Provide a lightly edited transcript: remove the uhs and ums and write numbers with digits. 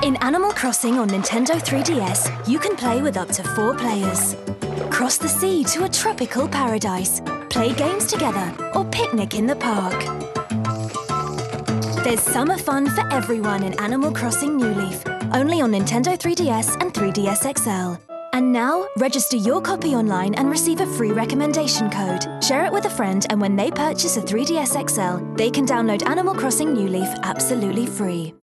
In Animal Crossing on Nintendo 3DS, you can play with up to 4 players. Cross the sea to a tropical paradise, play games together, or picnic in the park. There's summer fun for everyone in Animal Crossing New Leaf, only on Nintendo 3DS and 3DS XL. And now, register your copy online and receive a free recommendation code. Share it with a friend, and when they purchase a 3DS XL, they can download Animal Crossing New Leaf absolutely free.